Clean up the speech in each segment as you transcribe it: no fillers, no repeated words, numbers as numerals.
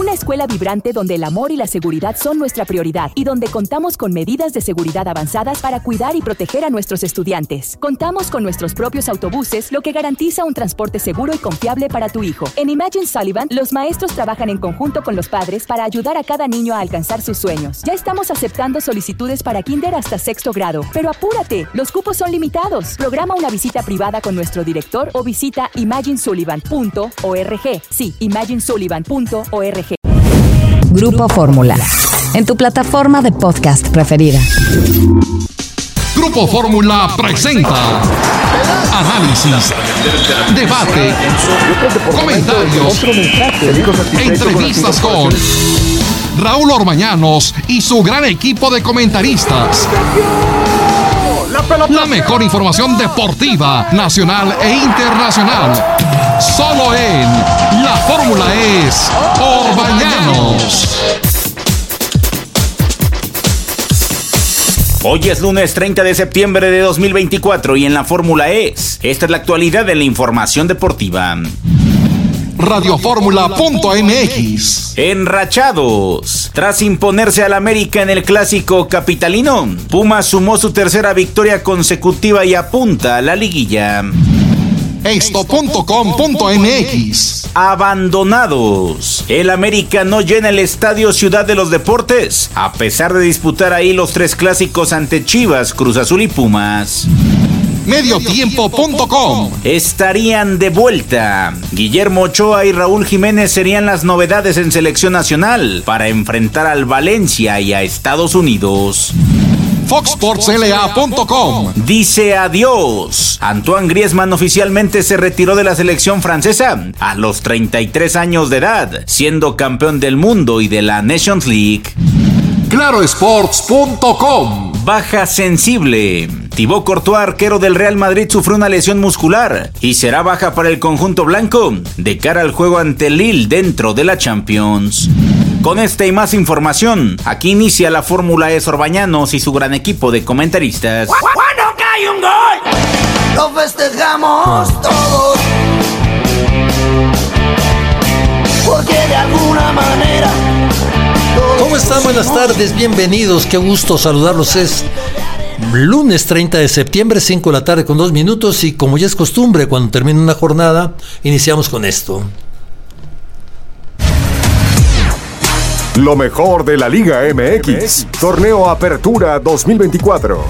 Una escuela vibrante donde el amor y la seguridad son nuestra prioridad y donde contamos con medidas de seguridad avanzadas para cuidar y proteger a nuestros estudiantes. Contamos con nuestros propios autobuses, lo que garantiza un transporte seguro y confiable para tu hijo. En Imagine Sullivan, los maestros trabajan en conjunto con los padres para ayudar a cada niño a alcanzar sus sueños. Ya estamos aceptando solicitudes para kinder hasta 6º grado, pero apúrate, los cupos son limitados. Programa una visita privada con nuestro director o visita imaginesullivan.org. Sí, imaginesullivan.org. Grupo Fórmula, en tu plataforma de podcast preferida. Grupo Fórmula presenta análisis, debate, comentarios, entrevistas con Raúl Orbañanos y su gran equipo de comentaristas. La mejor información deportiva, nacional e internacional. Solo en La Fórmula es Orbañanos. Hoy es lunes 30 de septiembre de 2024 y en La Fórmula esta es la actualidad de la información deportiva. Radioformula.mx. Enrachados. Tras imponerse al América en el clásico capitalino, Pumas sumó su tercera victoria consecutiva y apunta a la liguilla. Esto.com.mx. Abandonados. El América no llena el estadio Ciudad de los Deportes, a pesar de disputar ahí los 3 clásicos ante Chivas, Cruz Azul y Pumas. Mediotiempo.com. Estarían de vuelta. Guillermo Ochoa y Raúl Jiménez serían las novedades en selección nacional para enfrentar al Valencia y a Estados Unidos. FoxSportsLA.com. Dice adiós. Antoine Griezmann oficialmente se retiró de la selección francesa a los 33 años de edad, siendo campeón del mundo y de la Nations League. Clarosports.com. Baja sensible. Thibaut Courtois, arquero del Real Madrid, sufrió una lesión muscular y será baja para el conjunto blanco de cara al juego ante Lille dentro de la Champions. Con esta y más información, aquí inicia La Fórmula es Orbañanos y su gran equipo de comentaristas. ¡Cuando cae un gol! ¡Lo festejamos todos! Porque de alguna manera... ¿Cómo están? Buenas tardes, bienvenidos, qué gusto saludarlos. Es lunes 30 de septiembre, 5 de la tarde con 2 minutos y como ya es costumbre, cuando termina una jornada, iniciamos con esto. Lo mejor de la Liga MX, Torneo Apertura 2024.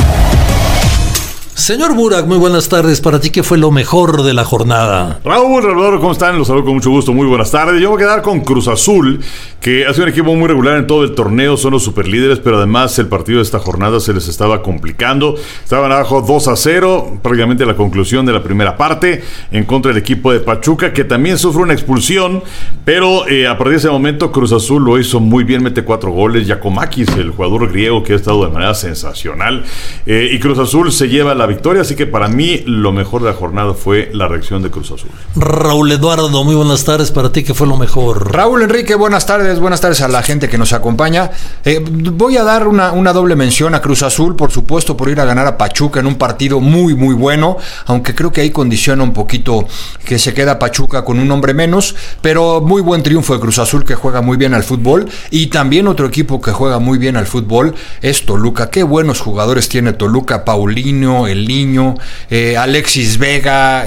Señor Burak, muy buenas tardes. Para ti, ¿qué fue lo mejor de la jornada? Raúl, ¿cómo están? Los saludo con mucho gusto, muy buenas tardes. Yo voy a quedar con Cruz Azul, que ha sido un equipo muy regular en todo el torneo, son los superlíderes, pero además el partido de esta jornada se les estaba complicando. Estaban abajo 2-0, prácticamente la conclusión de la primera parte, en contra del equipo de Pachuca, que también sufre una expulsión, pero a partir de ese momento Cruz Azul lo hizo muy bien, mete 4 goles. Giacomakis, el jugador griego, que ha estado de manera sensacional, y Cruz Azul se lleva la victoria, así que para mí lo mejor de la jornada fue la reacción de Cruz Azul. Raúl Eduardo, muy buenas tardes. Para ti, ¿qué fue lo mejor? Raúl Enrique, buenas tardes a la gente que nos acompaña. Voy a dar una doble mención a Cruz Azul, por supuesto, por ir a ganar a Pachuca en un partido muy muy bueno, aunque creo que ahí condiciona un poquito que se queda Pachuca con un hombre menos, pero muy buen triunfo de Cruz Azul, que juega muy bien al fútbol. Y también otro equipo que juega muy bien al fútbol es Toluca. Qué buenos jugadores tiene Toluca: Paulinho, El Niño, Alexis Vega,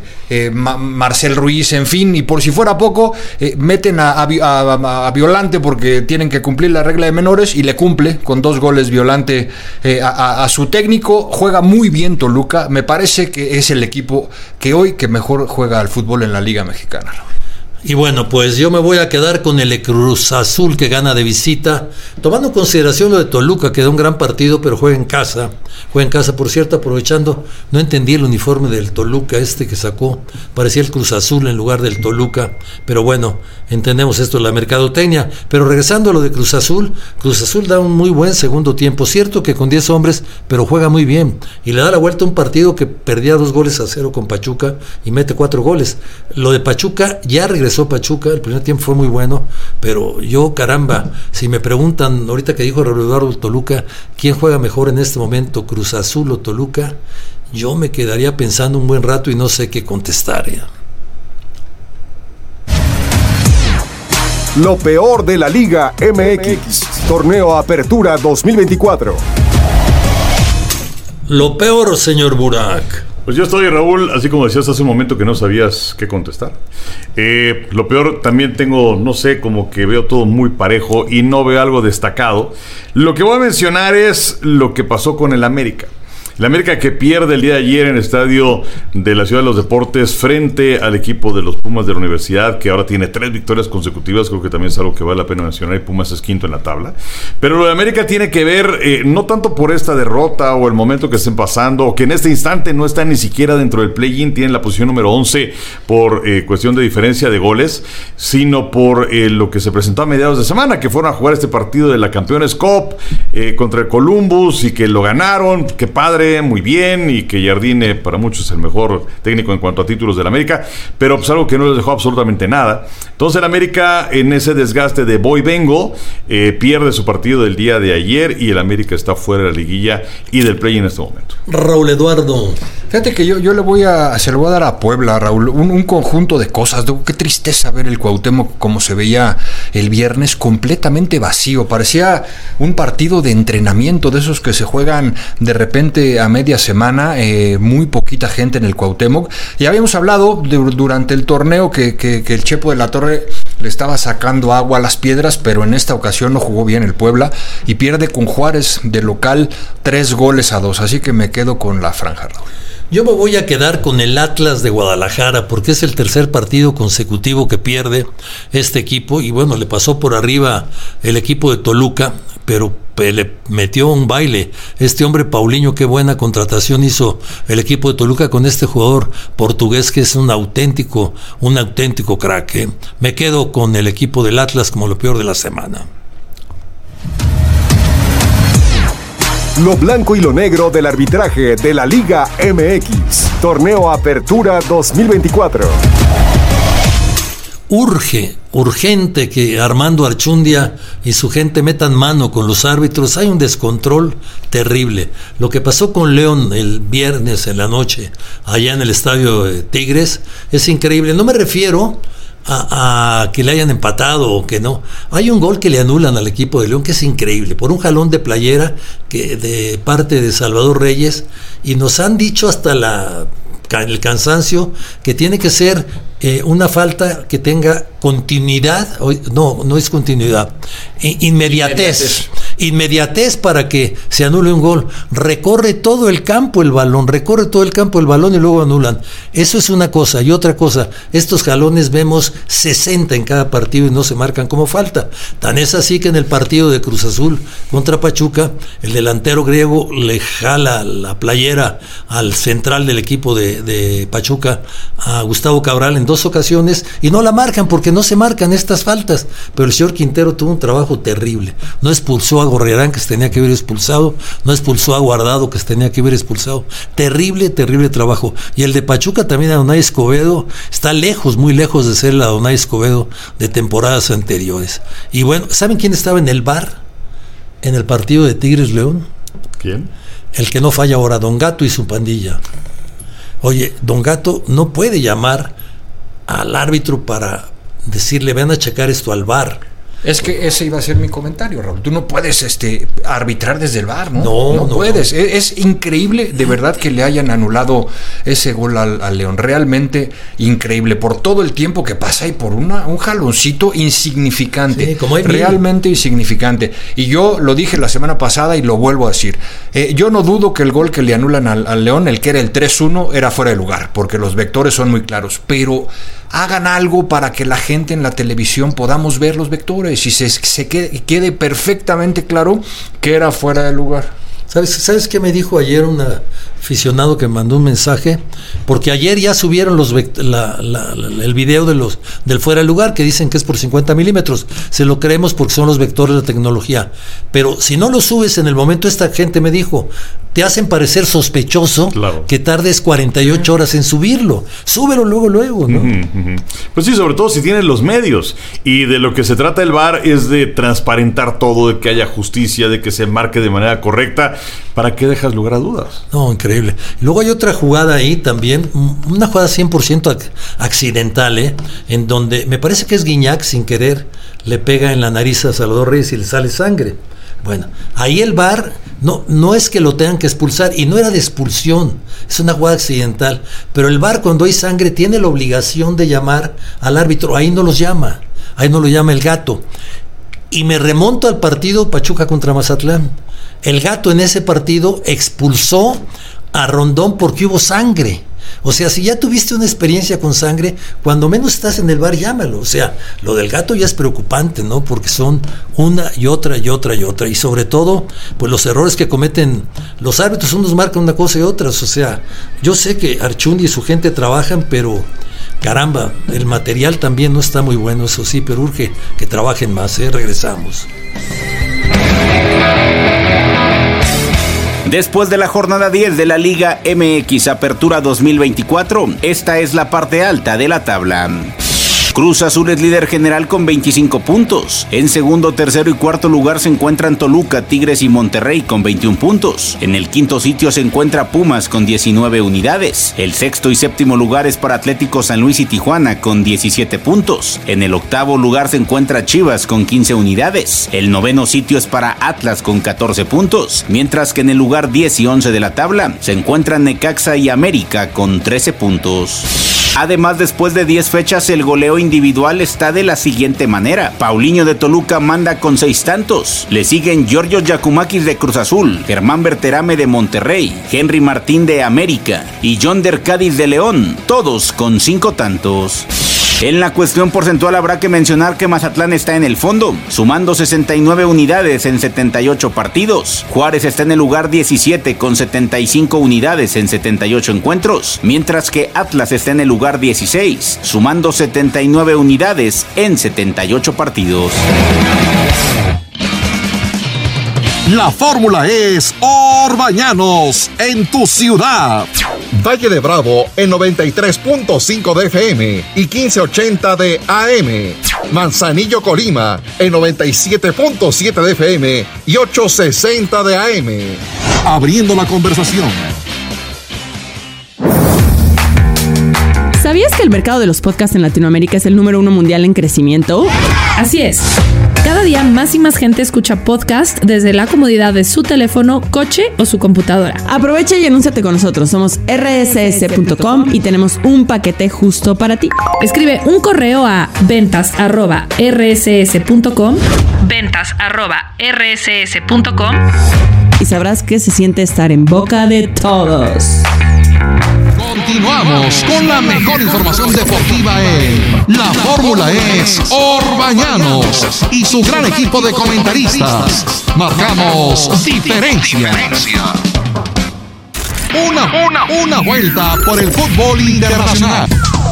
Marcel Ruiz, en fin. Y por si fuera poco, meten a Violante porque tienen que cumplir la regla de menores y le cumple con 2 goles Violante a su técnico. Juega muy bien Toluca, me parece que es el equipo que mejor juega al fútbol en la Liga Mexicana. Y bueno, pues yo me voy a quedar con el Cruz Azul, que gana de visita, tomando en consideración lo de Toluca, que da un gran partido, pero juega en casa. Por cierto, aprovechando, no entendí el uniforme del Toluca que sacó, parecía el Cruz Azul en lugar del Toluca, pero bueno, entendemos esto de la mercadotecnia. Pero regresando a lo de Cruz Azul da un muy buen segundo tiempo, cierto que con 10 hombres, pero juega muy bien, y le da la vuelta a un partido que perdía 2-0 con Pachuca y mete 4 goles. Lo de Pachuca, ya regresó Pachuca, el primer tiempo fue muy bueno, pero caramba, si me preguntan ahorita que dijo Raúl Eduardo Toluca, ¿quién juega mejor en este momento, Cruz Azul o Toluca? Yo me quedaría pensando un buen rato y no sé qué contestar. Lo peor de la Liga MX. Torneo Apertura 2024. Lo peor, señor Burak. Pues yo estoy, Raúl, así como decías hace un momento que no sabías qué contestar. Lo peor, también tengo, no sé, como que veo todo muy parejo y no veo algo destacado. Lo que voy a mencionar es lo que pasó con el América. El América que pierde el día de ayer en el estadio de la Ciudad de los Deportes frente al equipo de los Pumas de la Universidad, que ahora tiene 3 victorias consecutivas. Creo que también es algo que vale la pena mencionar, y Pumas es quinto en la tabla. Pero lo de América tiene que ver no tanto por esta derrota o el momento que estén pasando, o que en este instante no están ni siquiera dentro del play-in, tienen la posición número 11 por cuestión de diferencia de goles, sino por lo que se presentó a mediados de semana, que fueron a jugar este partido de la Campeones Cup contra el Columbus y que lo ganaron. Qué padre, muy bien, y que Jardine para muchos es el mejor técnico en cuanto a títulos del América, pero pues algo que no les dejó absolutamente nada. Entonces el América, en ese desgaste de voy vengo, pierde su partido del día de ayer y el América está fuera de la liguilla y del play en este momento. Raúl Eduardo. Fíjate que yo se lo voy a dar a Puebla, Raúl, un conjunto de cosas. Qué tristeza ver el Cuauhtémoc como se veía el viernes, completamente vacío. Parecía un partido de entrenamiento, de esos que se juegan de repente a media semana, muy poquita gente en el Cuauhtémoc. Ya habíamos hablado durante el torneo que el Chepo de la Torre le estaba sacando agua a las piedras, pero en esta ocasión no jugó bien el Puebla y pierde con Juárez de local 3-2, así que me quedo con la franja, Raúl. Yo me voy a quedar con el Atlas de Guadalajara, porque es el tercer partido consecutivo que pierde este equipo, y bueno, le pasó por arriba el equipo de Toluca, pero le metió un baile. Este hombre Paulinho, qué buena contratación hizo el equipo de Toluca con este jugador portugués que es un auténtico crack. Me quedo con el equipo del Atlas como lo peor de la semana. Lo blanco y lo negro del arbitraje de la Liga MX. Torneo Apertura 2024. Urgente que Armando Archundia y su gente metan mano con los árbitros. Hay un descontrol terrible. Lo que pasó con León el viernes en la noche allá en el estadio de Tigres es increíble. No me refiero a que le hayan empatado o que no. Hay un gol que le anulan al equipo de León que es increíble, por un jalón de playera de parte de Salvador Reyes, y nos han dicho hasta el cansancio que tiene que ser una falta que tenga continuidad, no es continuidad, inmediatez para que se anule un gol. Recorre todo el campo el balón y luego anulan. Eso es una cosa. Y otra cosa, estos jalones vemos 60 en cada partido y no se marcan como falta. Tan es así que en el partido de Cruz Azul contra Pachuca, el delantero griego le jala la playera al central del equipo de Pachuca, a Gustavo Cabral, en 2 ocasiones, y no la marcan porque no se marcan estas faltas. Pero el señor Quintero tuvo un trabajo terrible. No expulsó a Gorriarán, que se tenía que haber expulsado, no expulsó a Guardado, que se tenía que haber expulsado. Terrible trabajo. Y el de Pachuca también, a Donay Escobedo, está muy lejos de ser la Donay Escobedo de temporadas anteriores. Y bueno, ¿saben quién estaba en el VAR en el partido de Tigres León? ¿Quién? El que no falla ahora, Don Gato y su pandilla. Oye, Don Gato no puede llamar al árbitro para decirle, ven a checar esto al VAR. Es que ese iba a ser mi comentario, Raúl. Tú no puedes arbitrar desde el VAR, ¿no? No puedes. Es increíble, de verdad, que le hayan anulado ese gol al León. Realmente increíble, por todo el tiempo que pasa y por un jaloncito insignificante. Sí, como realmente insignificante. Y yo lo dije la semana pasada y lo vuelvo a decir. Yo no dudo que el gol que le anulan al León, el que era el 3-1, era fuera de lugar, porque los vectores son muy claros. Pero hagan algo para que la gente en la televisión podamos ver los vectores y se quede perfectamente claro que era fuera de lugar. ¿Sabes qué me dijo ayer un aficionado que mandó un mensaje? Porque ayer ya subieron el video del fuera de lugar, que dicen que es por 50 milímetros. Se lo creemos porque son los vectores de la tecnología. Pero si no lo subes en el momento, esta gente me dijo, te hacen parecer sospechoso, claro, que tardes 48 horas en subirlo. Súbelo luego, ¿no? Pues sí, sobre todo si tienen los medios. Y de lo que se trata el VAR es de transparentar todo, de que haya justicia, de que se marque de manera correcta. ¿para qué dejas lugar a dudas? No, increíble. Luego hay otra jugada ahí también, una jugada 100% accidental, en donde me parece que es Guiñac sin querer, le pega en la nariz a Salvador Reyes y le sale sangre. Bueno, ahí el VAR no es que lo tengan que expulsar, y no era de expulsión, es una jugada accidental, pero el VAR cuando hay sangre tiene la obligación de llamar al árbitro, ahí no los llama, ahí no lo llama el Gato. Y me remonto al partido Pachuca contra Mazatlán. El Gato en ese partido expulsó a Rondón porque hubo sangre. O sea, si ya tuviste una experiencia con sangre, cuando menos estás en el VAR, llámalo. O sea, lo del Gato ya es preocupante, ¿no? Porque son una y otra y otra y otra. Y sobre todo, pues los errores que cometen los árbitros, unos marcan una cosa y otras. O sea, yo sé que Archundi y su gente trabajan, pero caramba, el material también no está muy bueno, eso sí, pero urge que trabajen más, Regresamos. Después de la jornada 10 de la Liga MX Apertura 2024, esta es la parte alta de la tabla. Cruz Azul es líder general con 25 puntos. En segundo, tercero y cuarto lugar se encuentran Toluca, Tigres y Monterrey con 21 puntos. En el quinto sitio se encuentra Pumas con 19 unidades. El sexto y séptimo lugar es para Atlético San Luis y Tijuana con 17 puntos. En el octavo lugar se encuentra Chivas con 15 unidades. El noveno sitio es para Atlas con 14 puntos. Mientras que en el lugar 10 y 11 de la tabla se encuentran Necaxa y América con 13 puntos. Además, después de 10 fechas, el goleo individual está de la siguiente manera. Paulinho de Toluca manda con 6 tantos. Le siguen Giorgio Giacomakis de Cruz Azul, Germán Berterame de Monterrey, Henry Martín de América y Yonder Cádiz de León, todos con 5 tantos. En la cuestión porcentual habrá que mencionar que Mazatlán está en el fondo, sumando 69 unidades en 78 partidos. Juárez está en el lugar 17 con 75 unidades en 78 encuentros, mientras que Atlas está en el lugar 16, sumando 79 unidades en 78 partidos. La fórmula es Orbañanos en tu ciudad. Valle de Bravo en 93.5 de FM y 1580 de AM. Manzanillo, Colima en 97.7 de FM y 860 de AM. Abriendo la conversación. ¿Sabías que el mercado de los podcasts en Latinoamérica es el número 1 mundial en crecimiento? Así es. Cada día más y más gente escucha podcast desde la comodidad de su teléfono, coche o su computadora. Aprovecha y anúnciate con nosotros. Somos rss.com y tenemos un paquete justo para ti. Escribe un correo a ventas@rss.com, ventas@rss.com, y sabrás que se siente estar en boca de todos. Continuamos con la mejor información deportiva en La Fórmula es Orbañanos y su gran equipo de comentaristas. Marcamos diferencia. Una vuelta por el fútbol internacional.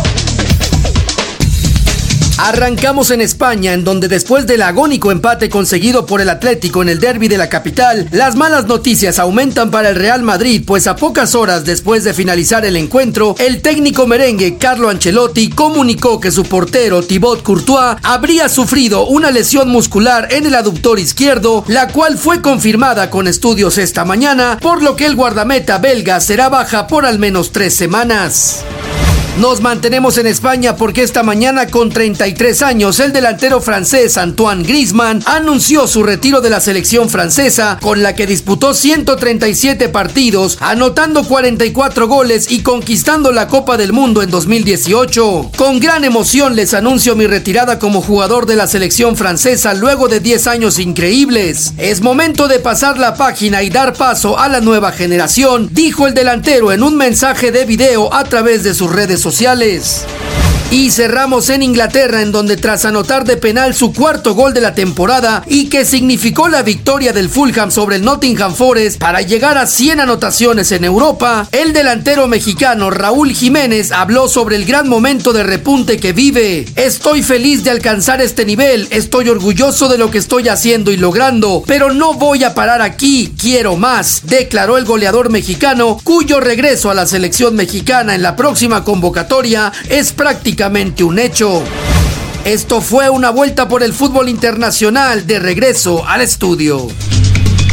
Arrancamos en España, en donde después del agónico empate conseguido por el Atlético en el derbi de la capital, las malas noticias aumentan para el Real Madrid, pues a pocas horas después de finalizar el encuentro, el técnico merengue Carlo Ancelotti comunicó que su portero Thibaut Courtois habría sufrido una lesión muscular en el aductor izquierdo, la cual fue confirmada con estudios esta mañana, por lo que el guardameta belga será baja por al menos 3 semanas. Nos mantenemos en España porque esta mañana, con 33 años, el delantero francés Antoine Griezmann anunció su retiro de la selección francesa, con la que disputó 137 partidos, anotando 44 goles y conquistando la Copa del Mundo en 2018. Con gran emoción les anuncio mi retirada como jugador de la selección francesa luego de 10 años increíbles. Es momento de pasar la página y dar paso a la nueva generación, dijo el delantero en un mensaje de video a través de sus redes sociales. Y cerramos en Inglaterra, en donde tras anotar de penal su cuarto gol de la temporada y que significó la victoria del Fulham sobre el Nottingham Forest para llegar a 100 anotaciones en Europa, el delantero mexicano Raúl Jiménez habló sobre el gran momento de repunte que vive. Estoy feliz de alcanzar este nivel, estoy orgulloso de lo que estoy haciendo y logrando, pero no voy a parar aquí, quiero más, declaró el goleador mexicano, cuyo regreso a la selección mexicana en la próxima convocatoria es prácticamente un hecho. Esto fue una vuelta por el fútbol internacional, de regreso al estudio.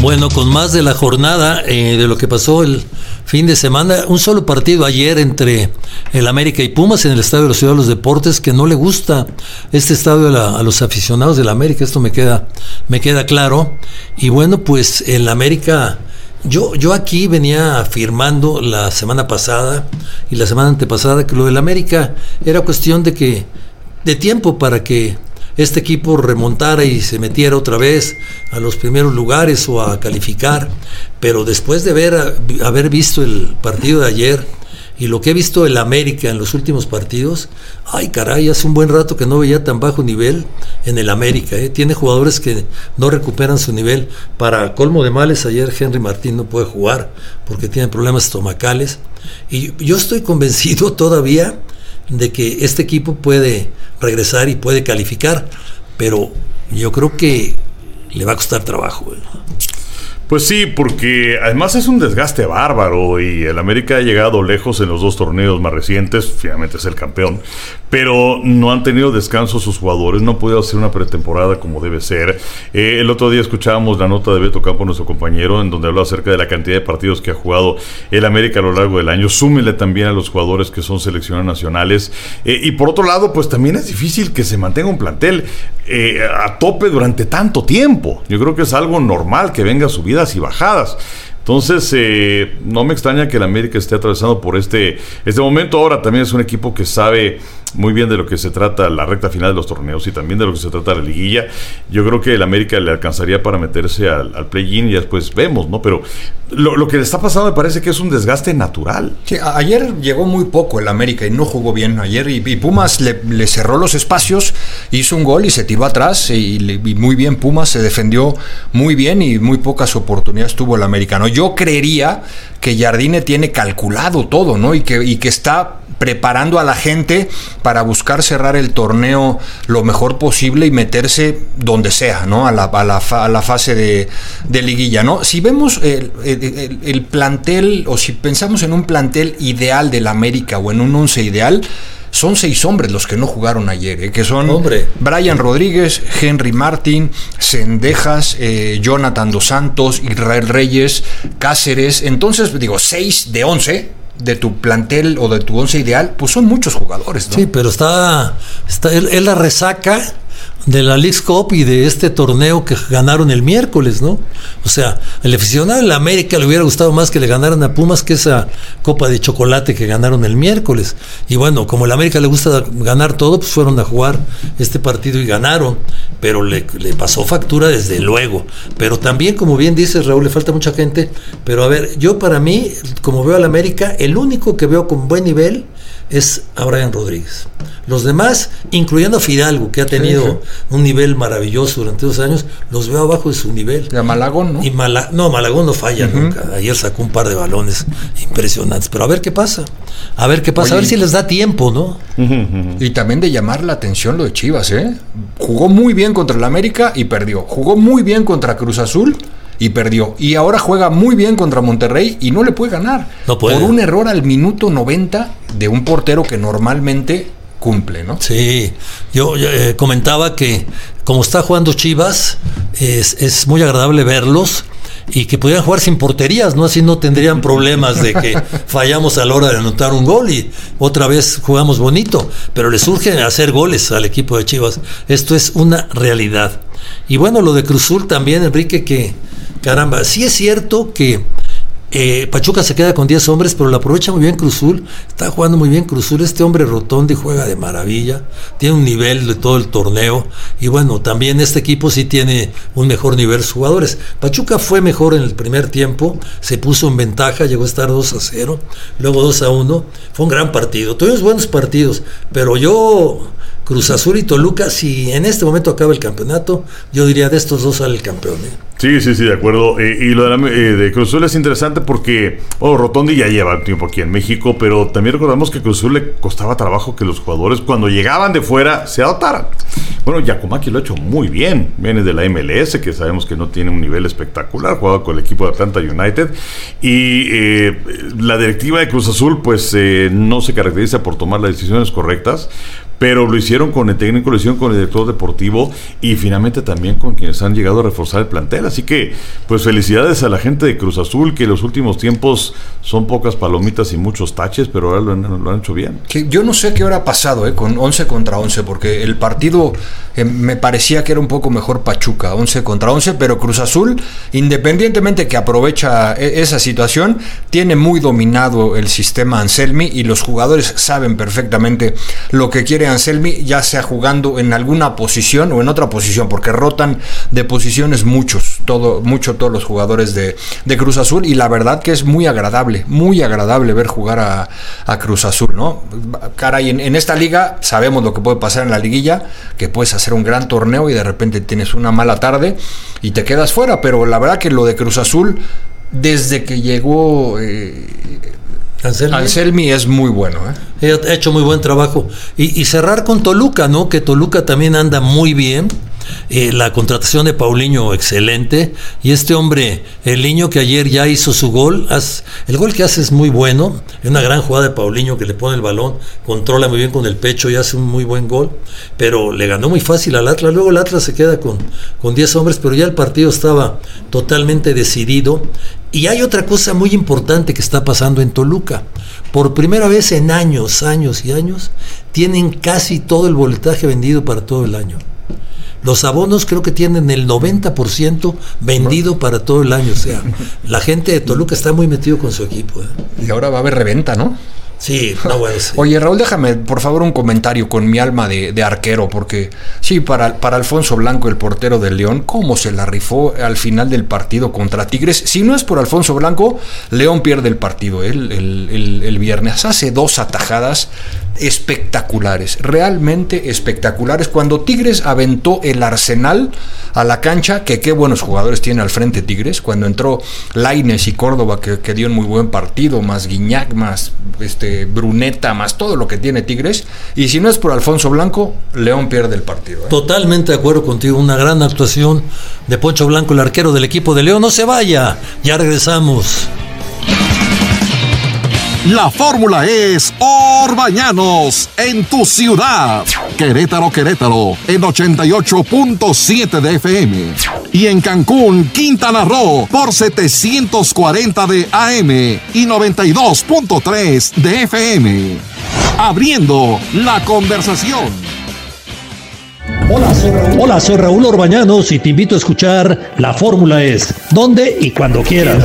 Bueno, con más de la jornada de lo que pasó el fin de semana, un solo partido ayer entre el América y Pumas en el Estadio de la Ciudad de los Deportes, que no le gusta este estadio a los aficionados del América, esto me queda claro. Y bueno, pues el América, yo aquí venía afirmando la semana pasada y la semana antepasada que lo del América era cuestión de tiempo para que este equipo remontara y se metiera otra vez a los primeros lugares o a calificar, pero después de haber visto el partido de ayer y lo que he visto el América en los últimos partidos, ay caray, hace un buen rato que no veía tan bajo nivel en el América, tiene jugadores que no recuperan su nivel. Para colmo de males, ayer Henry Martín no puede jugar porque tiene problemas estomacales, y yo estoy convencido todavía de que este equipo puede regresar y puede calificar, pero yo creo que le va a costar trabajo. Pues sí, porque además es un desgaste bárbaro y el América ha llegado lejos en los 2 torneos más recientes, finalmente es el campeón, pero no han tenido descanso sus jugadores, no han podido hacer una pretemporada como debe ser. El otro día escuchábamos la nota de Beto Campo, nuestro compañero, en donde habló acerca de la cantidad de partidos que ha jugado el América a lo largo del año. Súmele también a los jugadores que son seleccionados nacionales, y por otro lado, pues también es difícil que se mantenga un plantel a tope durante tanto tiempo. Yo creo que es algo normal que venga subidas y bajadas. Entonces, no me extraña que el América esté atravesando por este momento. Ahora también es un equipo que sabe muy bien de lo que se trata la recta final de los torneos y también de lo que se trata la liguilla. Yo creo que el América le alcanzaría para meterse al play-in y después vemos, ¿no? Pero lo que le está pasando me parece que es un desgaste natural. Sí, ayer llegó muy poco el América y no jugó bien ayer, y Pumas le cerró los espacios, hizo un gol y se tiró atrás, y muy bien Pumas, se defendió muy bien y muy pocas oportunidades tuvo el americano. Yo creería que Jardine tiene calculado todo, ¿no? Y que está preparando a la gente para buscar cerrar el torneo lo mejor posible y meterse donde sea, ¿no? A la fase de liguilla, ¿no? Si vemos el plantel, o si pensamos en un plantel ideal del América o en un 11 ideal, son 6 hombres los que no jugaron ayer, que son Brian Rodríguez, Henry Martín, Cendejas, Jonathan Dos Santos, Israel Reyes, Cáceres. Entonces, digo, 6 de 11 de tu plantel o de tu 11 ideal, pues son muchos jugadores, ¿no? Sí, pero está él la resaca de la Leagues Cup y de este torneo que ganaron el miércoles, ¿no? O sea, el aficionado de la América le hubiera gustado más que le ganaran a Pumas que esa copa de chocolate que ganaron el miércoles. Y bueno, como a la América le gusta ganar todo, pues fueron a jugar este partido y ganaron, pero le pasó factura desde luego. Pero también, como bien dices, Raúl, le falta mucha gente. Pero a ver, yo para mí, como veo a la América, el único que veo con buen nivel es a Brian Rodríguez. Los demás, incluyendo a Fidalgo, que ha tenido un nivel maravilloso durante 2 años, los veo abajo de su nivel. Y a Malagón, ¿no? Malagón no falla nunca. Ayer sacó un par de balones impresionantes. Pero a ver qué pasa. A ver si les da tiempo, ¿no? Y también de llamar la atención lo de Chivas, ¿eh? Jugó muy bien contra el América y perdió. Jugó muy bien contra Cruz Azul y perdió. Y ahora juega muy bien contra Monterrey y no le puede ganar. No puede. Por un error al minuto 90 de un portero que normalmente cumple, ¿no? Sí, yo comentaba que como está jugando Chivas, es muy agradable verlos y que pudieran jugar sin porterías, ¿no? Así no tendrían problemas de que fallamos a la hora de anotar un gol y otra vez jugamos bonito, pero les urge hacer goles al equipo de Chivas. Esto es una realidad. Y bueno, lo de Cruz Azul también, Enrique, que caramba, sí es cierto que Pachuca se queda con 10 hombres, pero lo aprovecha muy bien Cruz Azul. Está jugando muy bien Cruz Azul. Este hombre Rotondi juega de maravilla, tiene un nivel de todo el torneo. Y bueno, también este equipo sí tiene un mejor nivel de jugadores. Pachuca fue mejor en el primer tiempo, se puso en ventaja, llegó a estar 2-0, luego 2-1. Fue un gran partido, tuvimos buenos partidos, pero Cruz Azul y Toluca, si en este momento acaba el campeonato, yo diría de estos dos sale el campeón. Sí, de acuerdo. Y lo de Cruz Azul es interesante porque Rotondi ya lleva tiempo aquí en México, pero también recordamos que Cruz Azul le costaba trabajo que los jugadores cuando llegaban de fuera se adaptaran. Bueno, Giacomacchi lo ha hecho muy bien, viene de la MLS, que sabemos que no tiene un nivel espectacular, jugaba con el equipo de Atlanta United, y la directiva de Cruz Azul pues no se caracteriza por tomar las decisiones correctas, pero lo hicieron con el técnico, lo hicieron con el director deportivo y finalmente también con quienes han llegado a reforzar el plantel. Así que, pues felicidades a la gente de Cruz Azul, que en los últimos tiempos son pocas palomitas y muchos taches, pero ahora lo han hecho bien. Que yo no sé qué hora ha pasado, con 11 contra 11, porque el partido me parecía que era un poco mejor Pachuca, 11 contra 11, pero Cruz Azul, independientemente que aprovecha esa situación, tiene muy dominado el sistema Anselmi y los jugadores saben perfectamente lo que quiere Anselmi, ya sea jugando en alguna posición o en otra posición, porque rotan de posiciones todos los jugadores de Cruz Azul, y la verdad que es muy agradable ver jugar a Cruz Azul, ¿no? Caray, en esta liga sabemos lo que puede pasar en la liguilla, que puedes hacer un gran torneo y de repente tienes una mala tarde y te quedas fuera, pero la verdad que lo de Cruz Azul, desde que llegó Anselmi es muy bueno, Ha hecho muy buen trabajo. Y cerrar con Toluca, ¿no? Que Toluca también anda muy bien. La contratación de Paulinho, excelente. Y este hombre, el niño que ayer ya hizo su gol, el gol que hace es muy bueno. Es una gran jugada de Paulinho, que le pone el balón, controla muy bien con el pecho y hace un muy buen gol. Pero le ganó muy fácil al Atlas. Luego el Atlas se queda con 10 hombres, pero ya el partido estaba totalmente decidido. Y hay otra cosa muy importante que está pasando en Toluca. Por primera vez en años, tienen casi todo el boletaje vendido para todo el año. Los abonos creo que tienen el 90% vendido para todo el año. O sea, la gente de Toluca está muy metido con su equipo. Y ahora va a haber reventa, ¿no? Sí, no puede ser. Oye, Raúl, déjame por favor un comentario con mi alma de arquero, porque sí, para Alfonso Blanco, el portero del León, cómo se la rifó al final del partido contra Tigres. Si no es por Alfonso Blanco, León pierde el partido el viernes. Hace 2 atajadas espectaculares, realmente espectaculares. Cuando Tigres aventó el arsenal a la cancha, que qué buenos jugadores tiene al frente Tigres, cuando entró Lainez y Córdoba, que dio un muy buen partido, más Guiñac, más Bruneta, más todo lo que tiene Tigres, y si no es por Alfonso Blanco, León pierde el partido. Totalmente de acuerdo contigo, una gran actuación de Poncho Blanco, el arquero del equipo de León. No se vaya, ya regresamos. La fórmula es Orbañanos en tu ciudad. Querétaro, en 88.7 de FM. Y en Cancún, Quintana Roo, por 740 de AM y 92.3 de FM. Abriendo la conversación. Hola, soy Raúl Orbañanos y te invito a escuchar La Fórmula Es, donde y cuando quieras.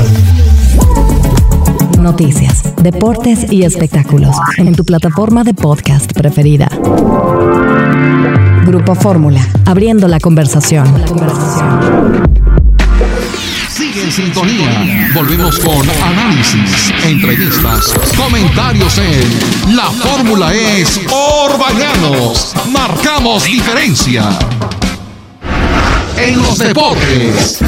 Noticias, deportes y espectáculos en tu plataforma de podcast preferida. Grupo Fórmula, abriendo la conversación. Sigue en sintonía. Volvemos con análisis, entrevistas, comentarios en La Fórmula Es Orbañanos. Marcamos diferencia en los deportes.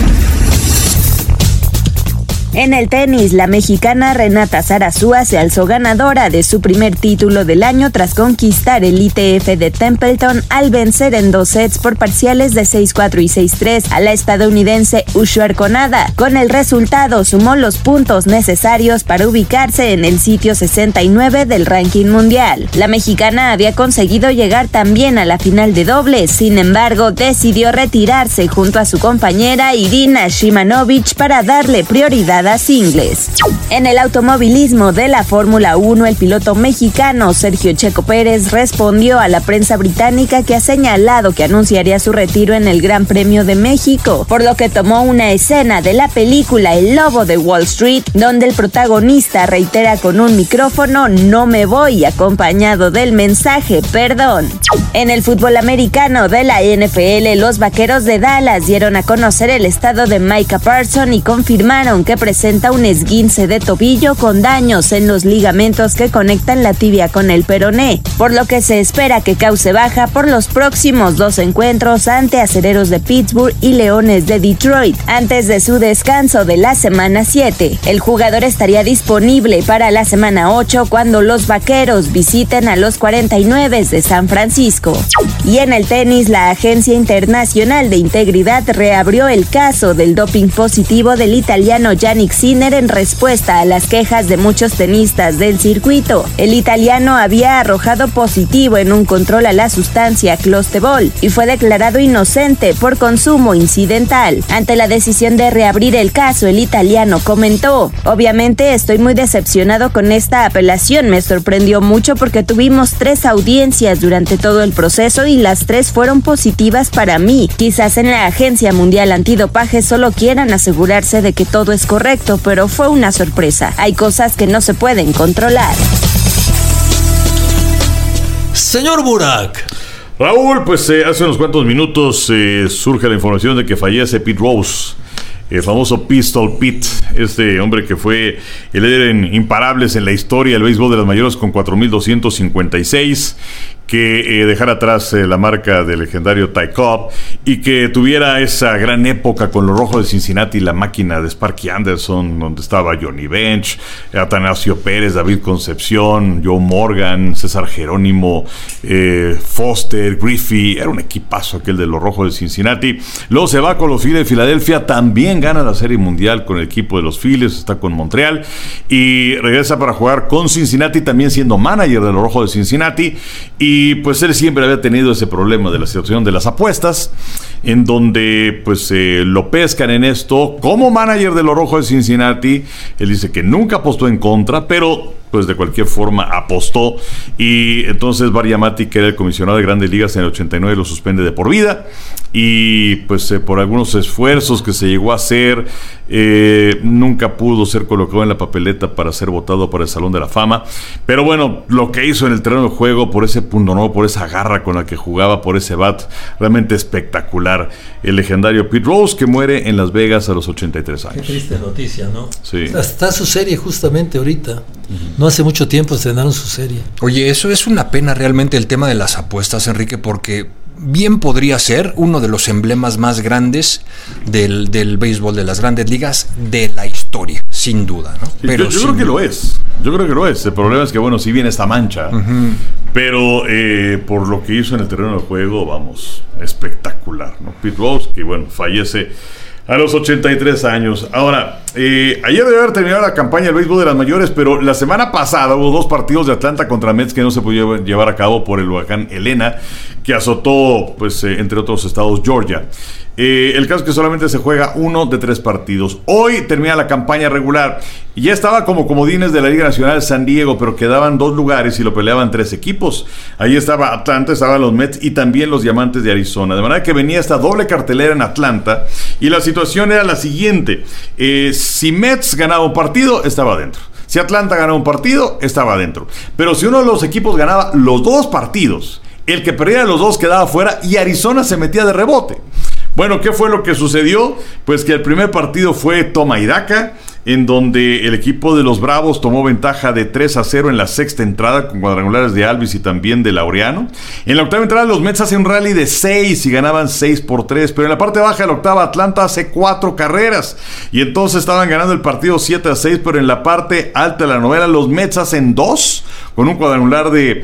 En el tenis, la mexicana Renata Zarazúa se alzó ganadora de su primer título del año tras conquistar el ITF de Templeton al vencer en 2 sets por parciales de 6-4 y 6-3 a la estadounidense Ushu Arconada. Con el resultado sumó los puntos necesarios para ubicarse en el sitio 69 del ranking mundial. La mexicana había conseguido llegar también a la final de dobles, sin embargo decidió retirarse junto a su compañera Irina Shimanovic para darle prioridad a singles. En el automovilismo de la Fórmula 1, el piloto mexicano Sergio Checo Pérez respondió a la prensa británica que ha señalado que anunciaría su retiro en el Gran Premio de México, por lo que tomó una escena de la película El Lobo de Wall Street, donde el protagonista reitera con un micrófono "no me voy", acompañado del mensaje "perdón". En el fútbol americano de la NFL, los Vaqueros de Dallas dieron a conocer el estado de Micah Parsons y confirmaron que presenta un esguince de tobillo con daños en los ligamentos que conectan la tibia con el peroné, por lo que se espera que cause baja por los próximos 2 encuentros ante Acereros de Pittsburgh y Leones de Detroit, antes de su descanso de la semana 7. El jugador estaría disponible para la semana 8 cuando los Vaqueros visiten a los 49 de San Francisco. Y en el tenis, la Agencia Internacional de Integridad reabrió el caso del doping positivo del italiano Gianni Jannik Sinner en respuesta a las quejas de muchos tenistas del circuito. El italiano había arrojado positivo en un control a la sustancia clostebol y fue declarado inocente por consumo incidental. Ante la decisión de reabrir el caso, el italiano comentó: obviamente estoy muy decepcionado con esta apelación, me sorprendió mucho porque tuvimos 3 audiencias durante todo el proceso y las 3 fueron positivas para mí. Quizás en la Agencia Mundial Antidopaje solo quieran asegurarse de que todo es correcto, pero fue una sorpresa. Hay cosas que no se pueden controlar. Señor Burak. Raúl, pues hace unos cuantos minutos surge la información de que fallece Pete Rose, el famoso Pistol Pete, este hombre que fue el líder en imparables en la historia del béisbol de las mayores con 4,256, que dejara atrás la marca del legendario Ty Cobb y que tuviera esa gran época con los Rojos de Cincinnati, la máquina de Sparky Anderson, donde estaba Johnny Bench, Atanasio Pérez, David Concepción, Joe Morgan, César Jerónimo, Foster, Griffey. Era un equipazo aquel de los Rojos de Cincinnati. Luego se va con los Phillies de Filadelfia, también gana la Serie Mundial con el equipo de los Phillies, está con Montreal y regresa para jugar con Cincinnati, también siendo manager de los Rojos de Cincinnati. Y pues él siempre había tenido ese problema de la situación de las apuestas, en donde pues lo pescan en esto como manager de los Rojos de Cincinnati. Él dice que nunca apostó en contra, pero pues de cualquier forma apostó, y entonces Barry Amati, que era el comisionado de Grandes Ligas en el 89, lo suspende de por vida, y pues por algunos esfuerzos que se llegó a hacer, nunca pudo ser colocado en la papeleta para ser votado para el Salón de la Fama. Pero bueno, lo que hizo en el terreno de juego, por ese punto no, por esa garra con la que jugaba, por ese bat, realmente espectacular. El legendario Pete Rose, que muere en Las Vegas a los 83 años. Qué triste noticia, ¿no? Sí. Está su serie justamente ahorita. No hace mucho tiempo estrenaron su serie. Oye, eso es una pena realmente, el tema de las apuestas, Enrique, porque bien podría ser uno de los emblemas más grandes del béisbol de las Grandes Ligas de la historia, sin duda, ¿no? Pero yo creo que lo es. Yo creo que lo es. El problema es que, bueno, sí viene esta mancha, pero por lo que hizo en el terreno de juego, vamos, espectacular, ¿no? Pete Rose, que bueno, fallece a los 83 años. Ahora, ayer debe haber terminado la campaña del béisbol de las mayores, pero la semana pasada hubo 2 partidos de Atlanta contra Mets que no se pudieron llevar a cabo por el huracán Elena, que azotó, pues, entre otros estados, Georgia. El caso es que solamente se juega 1 de 3 partidos. Hoy termina la campaña regular y ya estaba como comodines de la Liga Nacional San Diego, pero quedaban 2 lugares y lo peleaban 3 equipos. Ahí estaba Atlanta, estaban los Mets y también los Diamantes de Arizona. De manera que venía esta doble cartelera en Atlanta y la situación era la siguiente: si Mets ganaba un partido, estaba adentro. Si Atlanta ganaba un partido, estaba adentro. Pero si uno de los equipos ganaba los 2 partidos, el que perdiera los 2 quedaba fuera y Arizona se metía de rebote. Bueno, ¿qué fue lo que sucedió? Pues que el primer partido fue toma y daca, en donde el equipo de los Bravos tomó ventaja de 3-0 en la sexta entrada, con cuadrangulares de Alvis y también de Laureano. En la octava entrada los Mets hacen un rally de 6 y ganaban 6-3, pero en la parte baja de la octava Atlanta hace 4 carreras y entonces estaban ganando el partido 7-6, pero en la parte alta de la novena los Mets hacen 2 con un cuadrangular de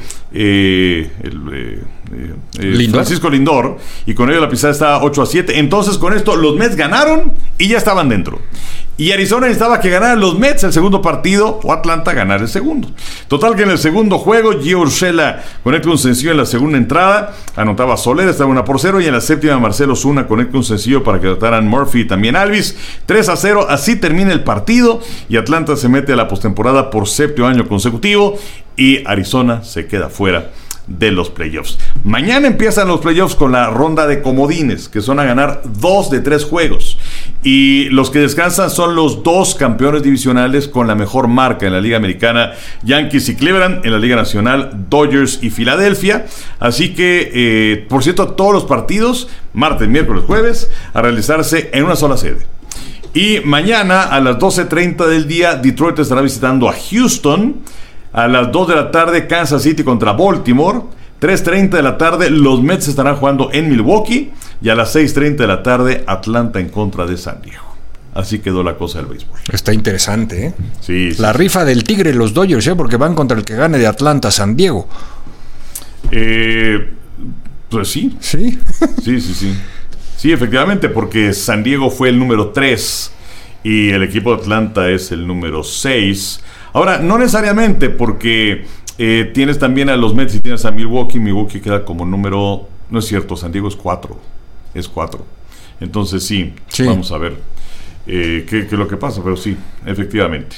Francisco Lindor, y con ello la pizarra estaba 8-7. Entonces con esto los Mets ganaron y ya estaban dentro. Y Arizona necesitaba que ganaran los Mets el segundo partido o Atlanta ganar el segundo. Total que en el segundo juego Gio Urshela conecta un sencillo en la segunda entrada, anotaba Soler, estaba 1-0, y en la séptima Marcelo Zuna conecta un sencillo para que trataran Murphy y también Alvis. 3-0, así termina el partido y Atlanta se mete a la postemporada por 7º año consecutivo y Arizona se queda fuera de los playoffs. Mañana empiezan los playoffs con la ronda de comodines, que son a ganar 2 de 3 juegos, y los que descansan son los 2 campeones divisionales con la mejor marca en la Liga Americana, Yankees y Cleveland; en la Liga Nacional, Dodgers y Filadelfia. Así que, por cierto, todos los partidos, martes, miércoles, jueves, a realizarse en una sola sede. Y mañana a las 12:30 del día, Detroit estará visitando a Houston. A las 2 de la tarde, Kansas City contra Baltimore. 3:30 de la tarde, los Mets estarán jugando en Milwaukee. Y a las 6:30 de la tarde, Atlanta en contra de San Diego. Así quedó la cosa del béisbol. Está interesante, ¿eh? Sí. La rifa del tigre los Dodgers, ¿eh? Porque van contra el que gane de Atlanta, San Diego. Pues sí. ¿Sí? Sí. Sí, efectivamente, porque San Diego fue el número 3. y el equipo de Atlanta es el número 6. Ahora, no necesariamente, porque tienes también a los Mets y tienes a Milwaukee. Milwaukee queda como número... No es cierto, San Diego es 4. Es 4. Entonces sí. Vamos a ver qué es lo que pasa, pero sí, efectivamente.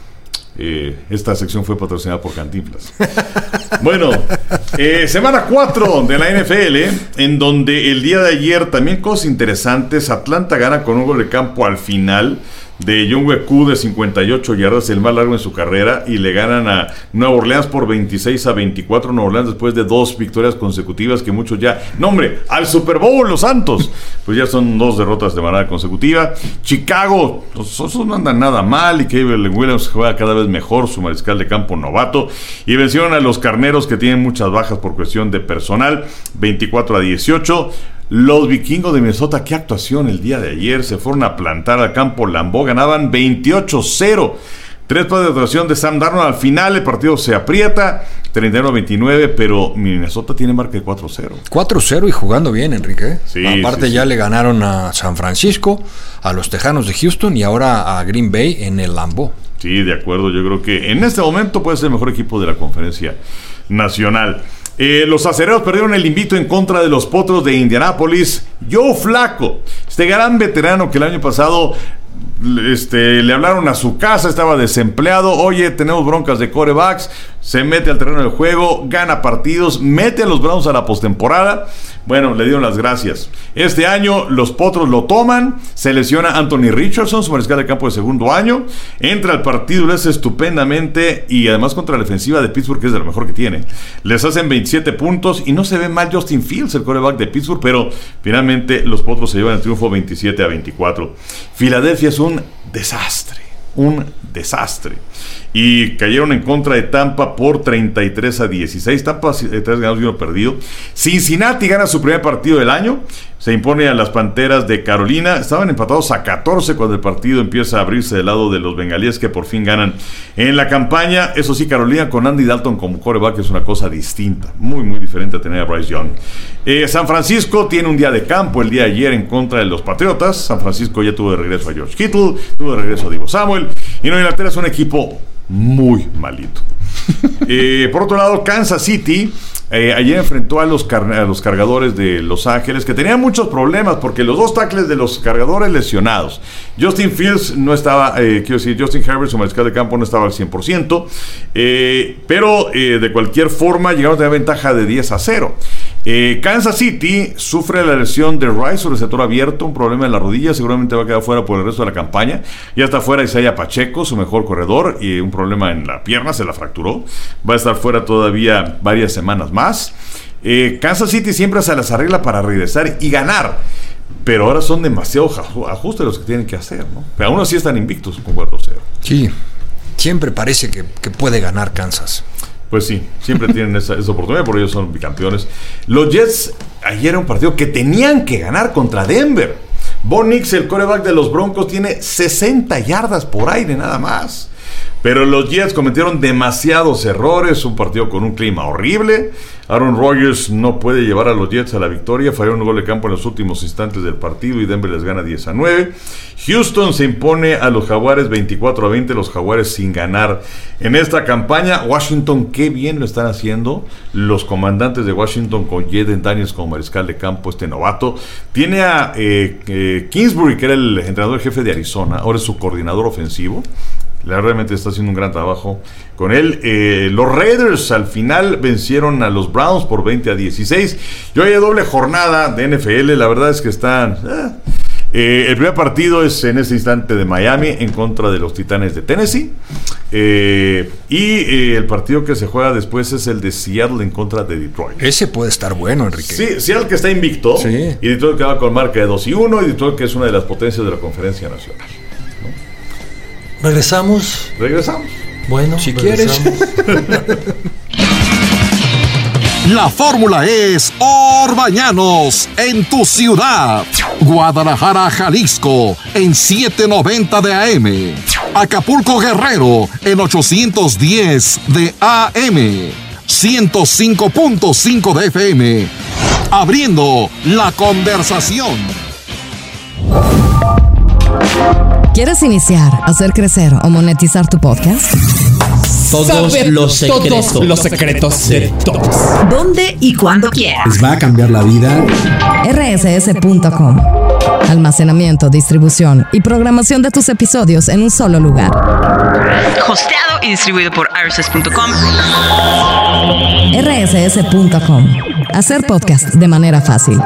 Esta sección fue patrocinada por Cantinflas. Bueno, semana 4 de la NFL, en donde el día de ayer también cosas interesantes. Atlanta gana con un gol de campo al final de Younghoe Koo de 58 yardas, el más largo en su carrera, y le ganan a Nueva Orleans por 26-24. Nueva Orleans, después de 2 victorias consecutivas, que muchos ya... ¡No, hombre! ¡Al Super Bowl, los Santos! Pues ya son 2 derrotas de manera consecutiva. Chicago, los Osos no andan nada mal, y Caleb Williams juega cada vez mejor, su mariscal de campo novato, y vencieron a los Carneros, que tienen muchas bajas por cuestión de personal, 24-18. Los Vikingos de Minnesota, qué actuación el día de ayer, se fueron a plantar al campo Lambeau, ganaban 28-0. 3 pases de anotación de Sam Darnold. Al final el partido se aprieta, 31-29, pero Minnesota tiene marca de 4-0. 4-0 y jugando bien, Enrique. Sí, aparte ya le ganaron a San Francisco, a los Tejanos de Houston y ahora a Green Bay en el Lambeau. Sí, de acuerdo, yo creo que en este momento puede ser el mejor equipo de la conferencia nacional. Los acereros perdieron el invicto en contra de los Potros de Indianápolis. Joe Flacco, este gran veterano que el año pasado le hablaron a su casa, estaba desempleado. Oye, tenemos broncas de quarterbacks. Se mete al terreno del juego, gana partidos, mete a los Browns a la postemporada. Bueno, le dieron las gracias. Este año los Potros lo toman. Se lesiona Anthony Richardson, su mariscal de campo de segundo año. Entra al partido, lo hace estupendamente, y además contra la defensiva de Pittsburgh, que es de lo mejor que tiene. Les hacen 27 puntos y no se ve mal Justin Fields, el quarterback de Pittsburgh, pero finalmente los Potros se llevan el triunfo 27-24. Filadelfia es un desastre. Y cayeron en contra de Tampa por 33-16. Tampa 3 ganados y 1 perdido. Cincinnati gana su primer partido del año. Se impone a las Panteras de Carolina. Estaban empatados a 14 cuando el partido empieza a abrirse del lado de los bengalíes, que por fin ganan en la campaña. Eso sí, Carolina con Andy Dalton como quarterback es una cosa distinta, muy muy diferente a tener a Bryce Young. San Francisco tiene un día de campo el día de ayer en contra de los Patriotas. San Francisco ya tuvo de regreso a George Kittle, tuvo de regreso a Deebo Samuel, y Nueva Inglaterra es un equipo muy malito. Por otro lado, Kansas City ayer enfrentó a los cargadores de Los Ángeles, que tenían muchos problemas porque los 2 tackles de los cargadores lesionados. Justin Fields no estaba, Justin Herbert, su mariscal de campo, no estaba al 100%, pero de cualquier forma llegaron a tener ventaja de 10-0. Kansas City sufre la lesión de Rice, su receptor abierto, un problema en la rodilla, seguramente va a quedar fuera por el resto de la campaña. Ya está fuera Isaiah Pacheco, su mejor corredor, y un problema en la pierna, se la fracturó. Va a estar fuera todavía varias semanas más. Kansas City siempre se las arregla para regresar y ganar, pero ahora son demasiados ajustes los que tienen que hacer, ¿no? Pero aún así están invictos con 4-0. Sí, siempre parece que puede ganar Kansas. Pues sí, siempre tienen esa oportunidad, por ellos son bicampeones. Los Jets, ayer era un partido que tenían que ganar contra Denver. Bo Nix, el quarterback de los Broncos, tiene 60 yardas por aire nada más. Pero los Jets cometieron demasiados errores, un partido con un clima horrible. Aaron Rodgers no puede llevar a los Jets a la victoria, falló un gol de campo en los últimos instantes del partido y Denver les gana 10-9. Houston se impone a los Jaguares 24-20, los Jaguares sin ganar en esta campaña. Washington, qué bien lo están haciendo los comandantes de Washington con Jaden Daniels como mariscal de campo, este novato. Tiene a Kingsbury, que era el entrenador jefe de Arizona, ahora es su coordinador ofensivo. Realmente está haciendo un gran trabajo con él. Los Raiders al final vencieron a los Browns por 20-16. Y hoy hay doble jornada de NFL. La verdad es que están... el primer partido es en este instante de Miami en contra de los Titanes de Tennessee. Y el partido que se juega después es el de Seattle en contra de Detroit. Ese puede estar bueno, Enrique. Sí, Seattle que está invicto. Sí. Y Detroit que va con marca de 2-1. Y Detroit que es una de las potencias de la conferencia nacional. ¿Regresamos? Bueno, si quieres. La fórmula es Orbañanos en tu ciudad. Guadalajara, Jalisco en 790 de AM. Acapulco, Guerrero en 810 de AM. 105.5 de FM. Abriendo la conversación. ¿Quieres iniciar, hacer crecer o monetizar tu podcast? Todos los secretos de todos. ¿Dónde y cuándo quieras? Les va a cambiar la vida. rss.com. Almacenamiento, distribución y programación de tus episodios en un solo lugar. Hosteado y distribuido por rss.com. rss.com. Hacer podcast de manera fácil.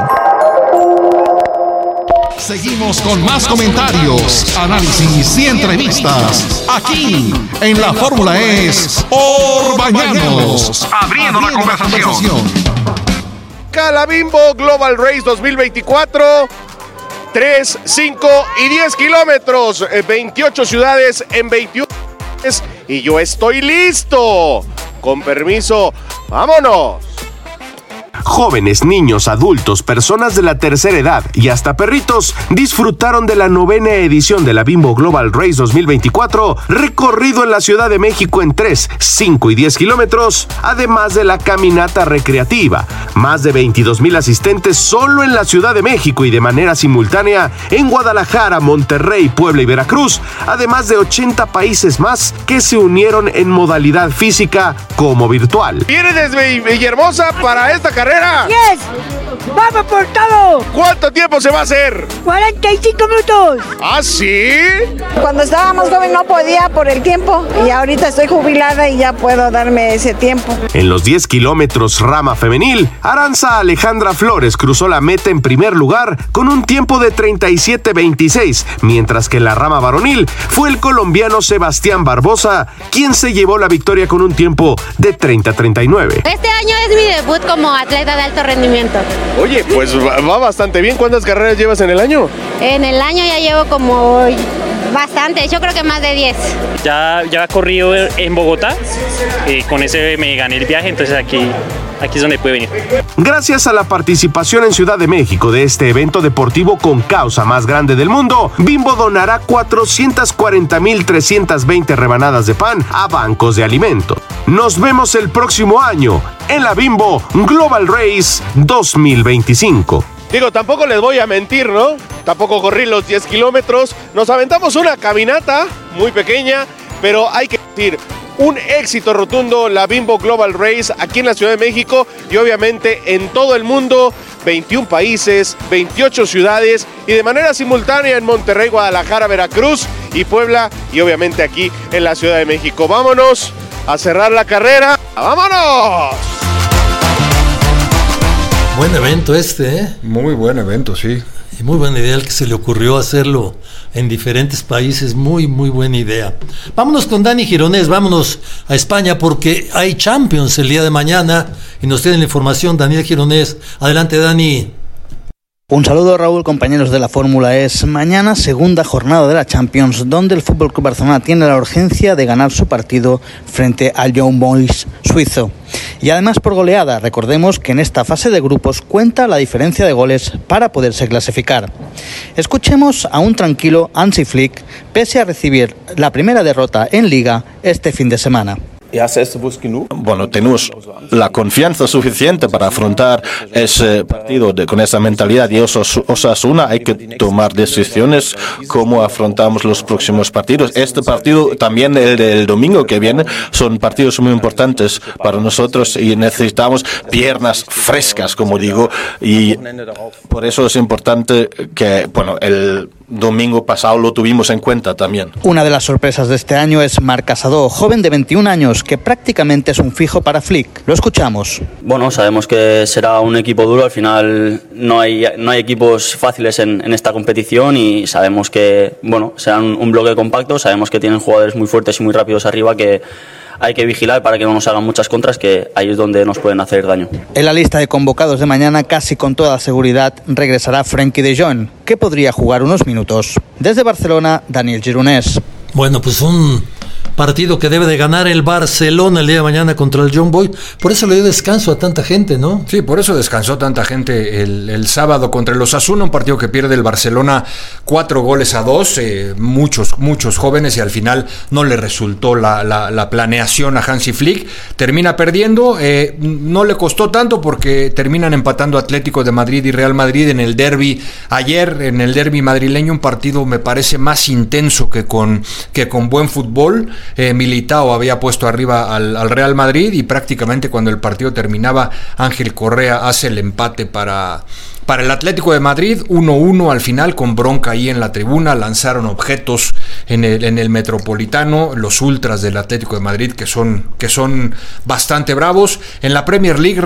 Seguimos con más comentarios, análisis y entrevistas aquí en La Fórmula es Orbañanos, abriendo la conversación. Calabimbo Global Race 2024, 3, 5 y 10 kilómetros, 28 ciudades en 21 meses, y yo estoy listo. Con permiso, vámonos. Jóvenes, niños, adultos, personas de la tercera edad y hasta perritos disfrutaron de la 9ª edición de la Bimbo Global Race 2024, recorrido en la Ciudad de México en 3, 5 y 10 kilómetros, además de la caminata recreativa. Más de 22,000 asistentes solo en la Ciudad de México y de manera simultánea en Guadalajara, Monterrey, Puebla y Veracruz, además de 80 países más que se unieron en modalidad física como virtual. Viene desde Villahermosa para esta carrera. ¡Yes! ¡Vamos por todo! ¿Cuánto tiempo se va a hacer? 45 minutos. ¿Ah, sí? Cuando estaba más joven no podía por el tiempo y ahorita estoy jubilada y ya puedo darme ese tiempo. En los 10 kilómetros rama femenil, Aranza Alejandra Flores cruzó la meta en primer lugar con un tiempo de 37:26, mientras que en la rama varonil fue el colombiano Sebastián Barbosa quien se llevó la victoria con un tiempo de 30:39. Este año es mi debut como atleta de alto rendimiento. Oye, pues va bastante bien. ¿Cuántas carreras llevas en el año? En el año ya llevo como bastante, yo creo que más de 10. Ya he corrido en Bogotá y con ese me gané el viaje, entonces aquí es donde puede venir. Gracias a la participación en Ciudad de México de este evento deportivo con causa más grande del mundo, Bimbo donará 440,320 rebanadas de pan a bancos de alimentos. Nos vemos el próximo año en la Bimbo Global Race 2025. Digo, tampoco les voy a mentir, ¿no? Tampoco corrí los 10 kilómetros. Nos aventamos una caminata muy pequeña, pero hay que decir, un éxito rotundo la Bimbo Global Race aquí en la Ciudad de México y obviamente en todo el mundo, 21 países, 28 ciudades y de manera simultánea en Monterrey, Guadalajara, Veracruz y Puebla y obviamente aquí en la Ciudad de México. Vámonos a cerrar la carrera. ¡Vámonos! Buen evento este, ¿eh? Muy buen evento, sí. Y muy buena idea el que se le ocurrió hacerlo en diferentes países, muy buena idea. Vámonos con Dani Gironés, vámonos a España porque hay Champions el día de mañana y nos tiene la información Daniel Gironés. Adelante, Dani. Un saludo, Raúl, compañeros de la Fórmula Es. Mañana, segunda jornada de la Champions, donde el FC Barcelona tiene la urgencia de ganar su partido frente al Young Boys suizo. Y además por goleada, recordemos que en esta fase de grupos cuenta la diferencia de goles para poderse clasificar. Escuchemos a un tranquilo Hansi Flick, pese a recibir la primera derrota en Liga este fin de semana. Bueno, tenemos la confianza suficiente para afrontar ese partido con esa mentalidad y Osasuna hay que tomar decisiones cómo afrontamos los próximos partidos. Este partido, también el del domingo que viene, son partidos muy importantes para nosotros y necesitamos piernas frescas, como digo, y por eso es importante que, bueno, el domingo pasado lo tuvimos en cuenta también. Una de las sorpresas de este año es Marc Casado, joven de 21 años, que prácticamente es un fijo para Flick. Lo escuchamos. Bueno, sabemos que será un equipo duro, al final no hay equipos fáciles en esta competición y sabemos que, bueno, serán un bloque compacto, sabemos que tienen jugadores muy fuertes y muy rápidos arriba que hay que vigilar para que no nos hagan muchas contras, que ahí es donde nos pueden hacer daño. En la lista de convocados de mañana, casi con toda seguridad, regresará Frenkie de Jong, que podría jugar unos minutos. Desde Barcelona, Daniel Gironés. Bueno, pues un Partido que debe de ganar el Barcelona el día de mañana contra el Young Boys. Por eso le dio descanso a tanta gente, ¿no? Sí, por eso descansó tanta gente el sábado contra el Osasuna, un partido que pierde el Barcelona 4-2, muchos jóvenes, y al final no le resultó la planeación a Hansi Flick. Termina perdiendo, no le costó tanto porque terminan empatando Atlético de Madrid y Real Madrid en el derbi ayer, en el derbi madrileño, un partido me parece más intenso que con buen fútbol. Militao había puesto arriba al Real Madrid y prácticamente cuando el partido terminaba, Ángel Correa hace el empate para el Atlético de Madrid, 1-1 al final, con bronca ahí en la tribuna. Lanzaron objetos en el Metropolitano, los ultras del Atlético de Madrid, que son bastante bravos. En la Premier League,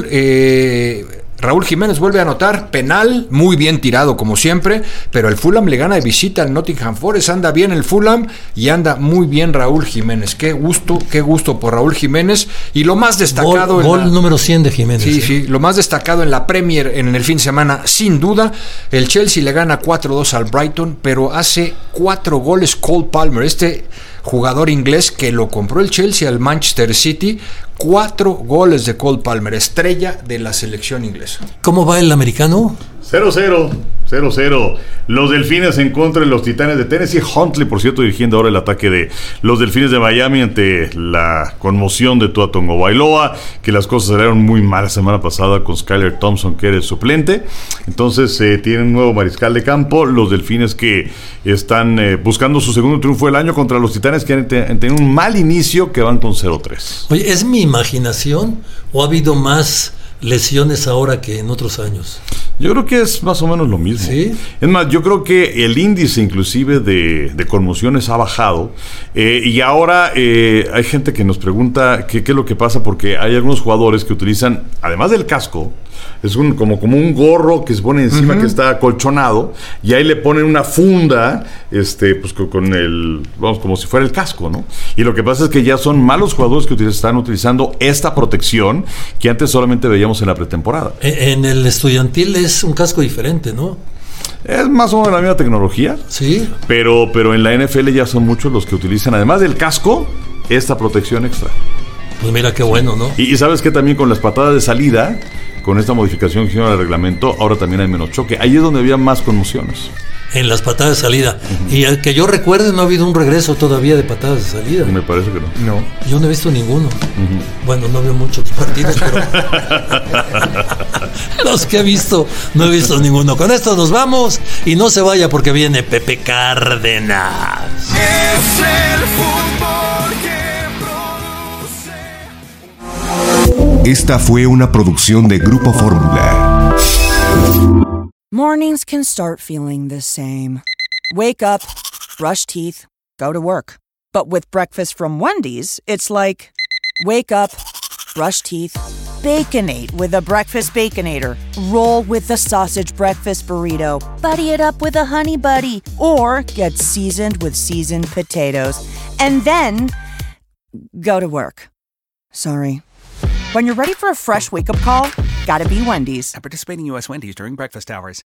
Raúl Jiménez vuelve a anotar penal, muy bien tirado como siempre, pero el Fulham le gana de visita al Nottingham Forest. Anda bien el Fulham y anda muy bien Raúl Jiménez. Qué gusto por Raúl Jiménez. Y lo más destacado... Gol número 100 de Jiménez. Sí, lo más destacado en la Premier en el fin de semana, sin duda, el Chelsea le gana 4-2 al Brighton, pero hace 4 goles Cole Palmer, este jugador inglés que lo compró el Chelsea al Manchester City. 4 goles de Cole Palmer, estrella de la selección inglesa. ¿Cómo va el americano? 0-0. Los Delfines en contra de los Titanes de Tennessee. Huntley, por cierto, dirigiendo ahora el ataque de los Delfines de Miami ante la conmoción de Tua Tagovailoa, que las cosas salieron muy mal la semana pasada con Skyler Thompson, que era el suplente. Entonces tienen un nuevo mariscal de campo. Los Delfines que están buscando su segundo triunfo del año contra los Titanes, que han tenido un mal inicio, que van con 0-3. Oye, ¿es mi imaginación o ha habido más lesiones ahora que en otros años? Yo creo que es más o menos lo mismo. ¿Sí? Es más, yo creo que el índice inclusive de conmociones ha bajado, y ahora hay gente que nos pregunta qué es lo que pasa, porque hay algunos jugadores que utilizan, además del casco, es como un gorro que se pone encima, que está acolchonado, y ahí le ponen una funda, pues con el, vamos, como si fuera el casco, ¿no? Y lo que pasa es que ya son malos jugadores que están utilizando esta protección que antes solamente veíamos en la pretemporada. En el estudiantil es un casco diferente, ¿no? Es más o menos la misma tecnología. Sí. Pero en la NFL ya son muchos los que utilizan, además del casco, esta protección extra. Pues mira qué bueno, ¿no? Y sabes que también con las patadas de salida, con esta modificación que hicieron al reglamento, ahora también hay menos choque. Ahí es donde había más conmociones. En las patadas de salida. Y al que yo recuerde, no ha habido un regreso todavía de patadas de salida. Me parece que no. No. Yo no he visto ninguno. Bueno, no veo muchos partidos, pero los que he visto, no he visto ninguno. Con esto nos vamos y no se vaya porque viene Pepe Cárdenas. Es el fútbol que produce. Esta fue una producción de Grupo Fórmula. Mornings can start feeling the same. Wake up, brush teeth, go to work. But with breakfast from Wendy's, it's like, wake up, brush teeth, Baconate with a breakfast Baconator. Roll with the sausage breakfast burrito. Buddy it up with a honey buddy. Or get seasoned with seasoned potatoes. And then, go to work. Sorry. When you're ready for a fresh wake-up call, gotta be Wendy's. At participating U.S. Wendy's during breakfast hours.